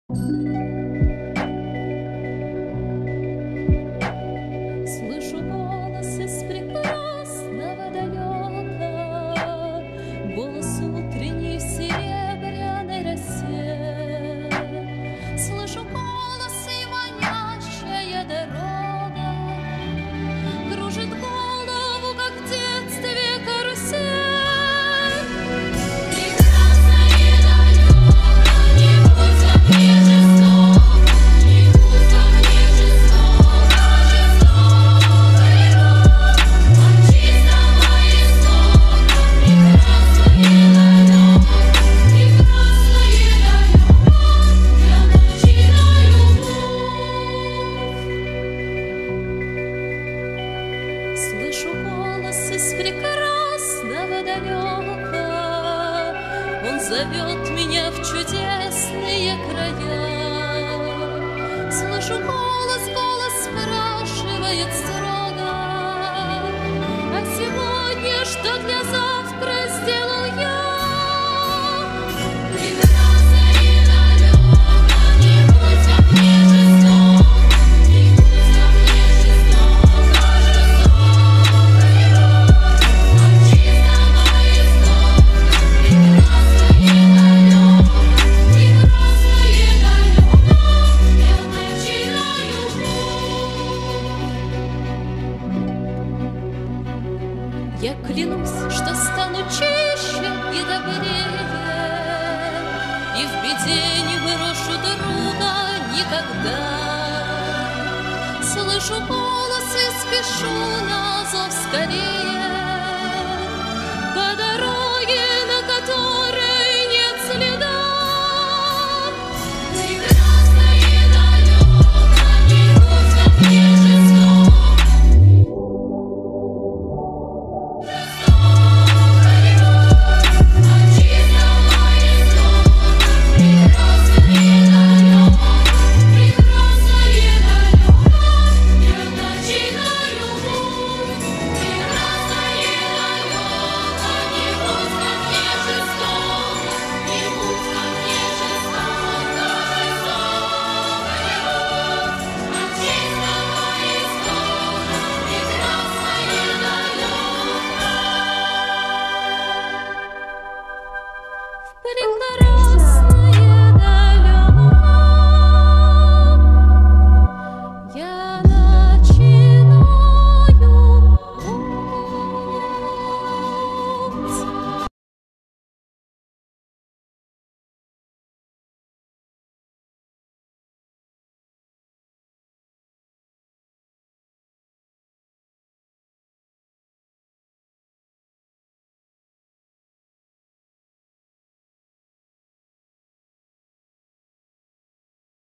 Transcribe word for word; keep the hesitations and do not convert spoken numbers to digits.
Слышу голос из прекрасного далека, голос утренний в серебряной росе. Слышу голос и манящая дорога кружит голову, как в детстве карусель. Слышу голос из прекрасного далека, он зовет меня в чудесные края. Слышу голос, голос спрашивает строго: а сегодня что для завтра сделал я? Я клянусь, что стану чище и добрее, и в беде не брошу друга никогда. Слышу голос и спешу на зов скорее.